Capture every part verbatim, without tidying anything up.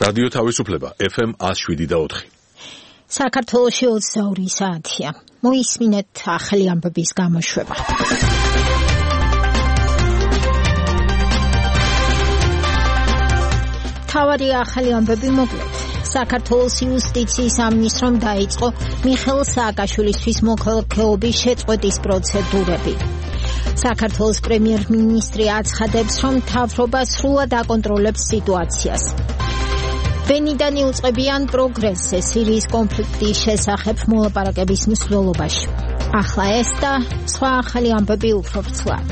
რადიო თავისუფლება ეფ ემ one oh seven point four. საქართველოში ოცდაორი საათია. მოისმინეთ ახალი ამბების გამოშვება. თავარი ახალი ამბები მოკლედ. საქართველოს იუსტიციის სამინისტრომ დაიწყო მიხეილ სააკაშვილისთვის მოქალაქეობის შეწყვეტის პროცედურები. საქართველოს პრემიერ-მინისტრი აცხადებს, რომ მთავრობა სრულად აკონტროლებს სიტუაციას. ვენიდან იუწყებიან პროგრესზე სირიის კონფლიქტის შესახებ მოლაპარაკების მსვლელობაში. ახლა ეს და სხვა ახალი ამბები უფრო ვრცლად.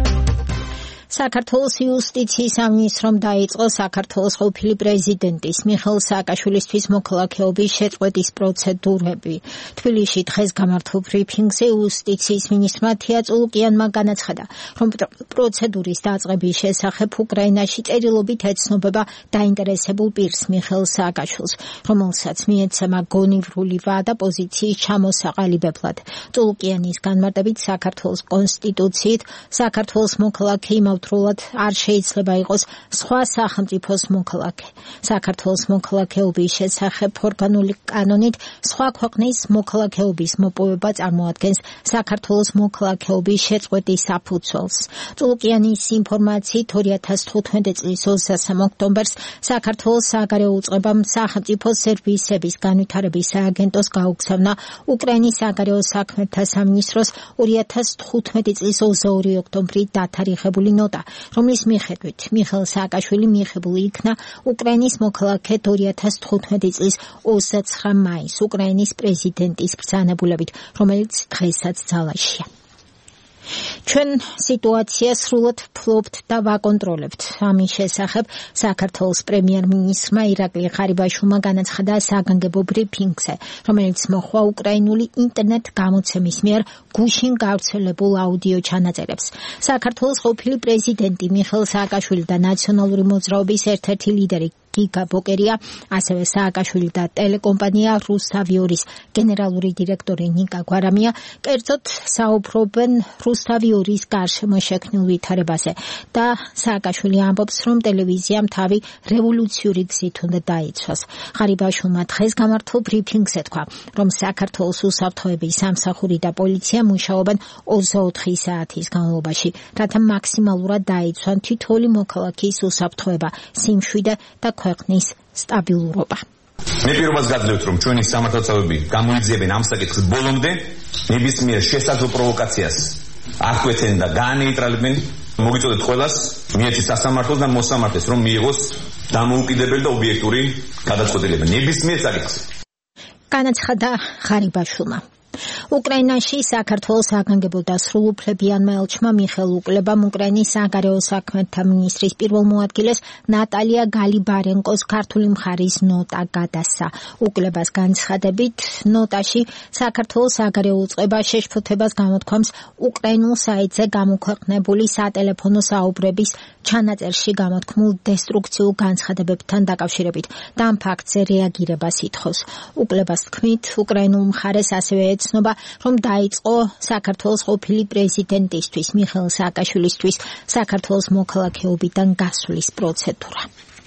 საქართველოს იუსტიციის სამინისტრომ დაიწყო საქართველოს ყოფილი პრეზიდენტის მიხეილ სააკაშვილისთვის მოქალაქეობის შეწყვეტის პროცედურები. თბილისში დღეს გამართულ ბრიფინგზე იუსტიციის მინისტრმა თია წულუკიანმა განაცხადა, რომ პროცედურის დაწყების შესახებ უკრაინაში წერილობით ეცნობება დაინტერესებულ პირს მიხეილ სააკაშვილს, რომელსაც მიეცემა გონივრული ვადა პოზიციის ჩამოსაყალიბებლად. წულუკიანის განმარტებით საქართველოს კონსტიტუციით საქართველოს მოქალაქე იმავ დროულად არ შეიძლება იყოს სხვა სახელმწიფოს მოქალაქე. საქართველოს მოქალაქეობის შესახებ ორგანული კანონით სხვა ქვეყნის მოქალაქეობის მოპოვება წარმოადგენს საქართველოს მოქალაქეობის შეწყვეტის საფუძველს. წულუკიანის ინფორმაციით ორი ათას თხუთმეტი წლის ოცდასამ ოქტომბერს საქართველოს სააგარეო უწყებამ სახელმწიფო სერვისების განვითარების სააგენტოს გაუგზავნა უკრაინის სააგარეო საქმეთა სამინისტროს ორი ათას თხუთმეტი წლის ოცდაორი ოქტომბრის დათარიღებული ნოტა, რომლის მიხედვით მიხეილ სააკაშვილი მიიღებული იქნა უკრაინის მოქალაქედ ორი ათას თხუთმეტი წლის ოცდაცხრა მაისს უკრაინის პრეზიდენტის ბრძანებულებით, რომელიც დღესაც ძალაშია. ჩვენ სიტუაციას სრულად ვფლობთ და ვაკონტროლებთ. ამის შესახებ საქართველოს პრემიერ-მინისტრმა ირაკლი ღარიბაშვილმა განაცხადა საგანგებო ბრიფინგზე, რომელიც მოჰყვა უკრაინული ინტერნეტ გამოცემის მიერ გუშინ გავრცელებულ აუდიო ჩანაწერებს. საქართველოს ყოფილი პრეზიდენტი მიხეილ სააკაშვილი და ნაციონალური მოძრაობის ერთ-ერთი ლიდერი გიგა ბოკერია, ასევე სააკაშვილი და ტელეკომპანია რუსთავიორის გენერალური დირექტორი ნიკა გვარამია კერძოდ საუბრობენ რუსთავიორის გარშემო შექმნილ ვითარებაზე და სააკაშვილი ამბობს, რომ ტელევიზიამ თავი რევოლუციური გზით უნდა დაიცვას. ღარიბაშვილმა დღეს გამართულ ბრიფინგზე თქვა, რომ საქართველოს უსაფრთხოების სამსახური და პოლიცია მუშაობენ ოცდაოთხი საათის განმავლობაში, რათა მაქსიმალურად დაიცვან თითოეული მოქალაქის უსაფრთხოება, სიმშვიდე და ქვეყნის სტაბილურობა. მე პირობას გაძლევთ, რომ ჩვენი სამართალდამცავები გამოიძიებენ ამ საკითხის ბოლომდე, ნებისმიერ შესაძლო პროვოკაციას აღკვეცენ და გაანეიტრალებენ. მოგიწოდეთ ყველას მიეცით სასამართლოს და მოსამართლეს, რომ მიიღოს დამოუკიდებელი და ობიექტური გადაწყვეტილება ნებისმიერ საკითხზე. განაცხადა ღარიბაშვილმა. უკრაინაში საქართველოს საგანგებო და სრულუფლებიანმა ელჩმა მიხეილ უკლebam უკრაინის საგარეო საქმეთა მინისტრის პირველ მოადგილეს ნატალია გალიბარენკოს ქართული მხარის ნოტა გადასცა. უკლebas განცხადებით, ნოტაში საქართველოს საგარეო უწყება შეშფოთებას გამოთქვამს უკრაინულ საიტზე გამოქვეყნებული სატელეფონო საუბრების ჩანაწერში გამოთქმულ დესტრუქციულ განცხადებებთან დაკავშირებით და ამ ფაქტზე რეაგირებას ითხოვს. უკლebas თქმით, უკრაინულ მხარეს ასევე ეცნობა, რომ დაიწყო საქართველოს ყოფილი პრეზიდენტისთვის მიხეილ სააკაშვილისთვის საქართველოს მოქალაქეობიდან გასვლის პროცედურა.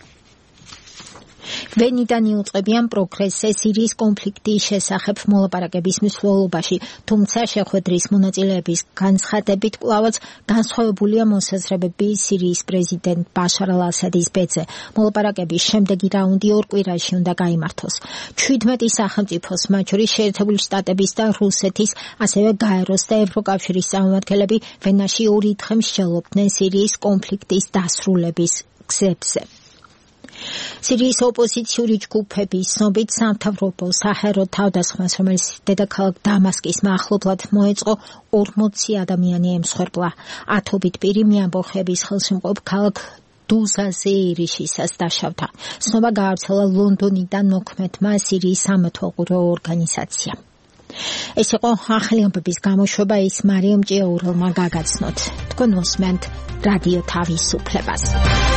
ვენიდან იუწყებიან პროგრესზე სირიის კონფლიქტის შესახებ მოლაპარაკების მსვლელობაში, თუმცა შეხვედრის მონაწილეების განცხადებით კვლავაც განსხვავებულია მოსაზრებები სირიის პრეზიდენტ ბაშარ ალ-ასადის ბედზე. მოლაპარაკების შემდეგი რაუნდი ორ კვირაში უნდა გაიმართოს. ჩვიდმეტი სახელმწიფოს, მათ შორის შეერთებული შტატების და რუსეთის, ასევე გაეროს და ევროკავშირის წარმომადგენლები ვენაში ორი დღე მსჯელობდნენ სირიის კონფლიქტის დასრულების გზებზე. სირიის ოპოზიციური ჯგუფების ცნობით სამთავრობო საჰაერო თავდასხმას, რომელიც დედაქალაქ დამასკის მახლობლად მოეწყო, ორმოცი ადამიანი ემსხვერპლა. ათობით პირი მეამბოხეების ხელშემყოფ ქალაქ დუზაზე ირიშისას დაშავდა. ცნობა გაავრცელა ლონდონიდან მოქმედმა სირიის სამეთვალყურო ორგანიზაციამ. ეს იყო ახალი ამბების გამოშვება, ის მარიამ ჭიაურელმა გაგაცნოთ. თქვენ მოსმენთ რადიო თავისუფლებას.